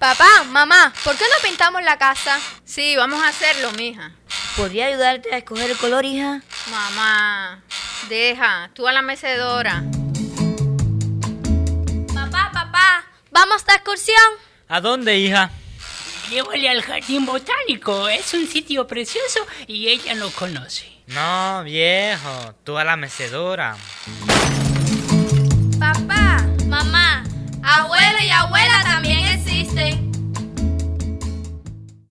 Papá, mamá, ¿por qué no pintamos la casa? Sí, vamos a hacerlo, mija. ¿Podría ayudarte a escoger el color, hija? Mamá, deja, tú a la mecedora. Papá, ¿vamos de excursión? ¿A dónde, hija? Llévale al jardín botánico, es un sitio precioso y ella lo conoce. No, viejo, tú a la mecedora. Papá, mamá, abuelo y abuela también existen.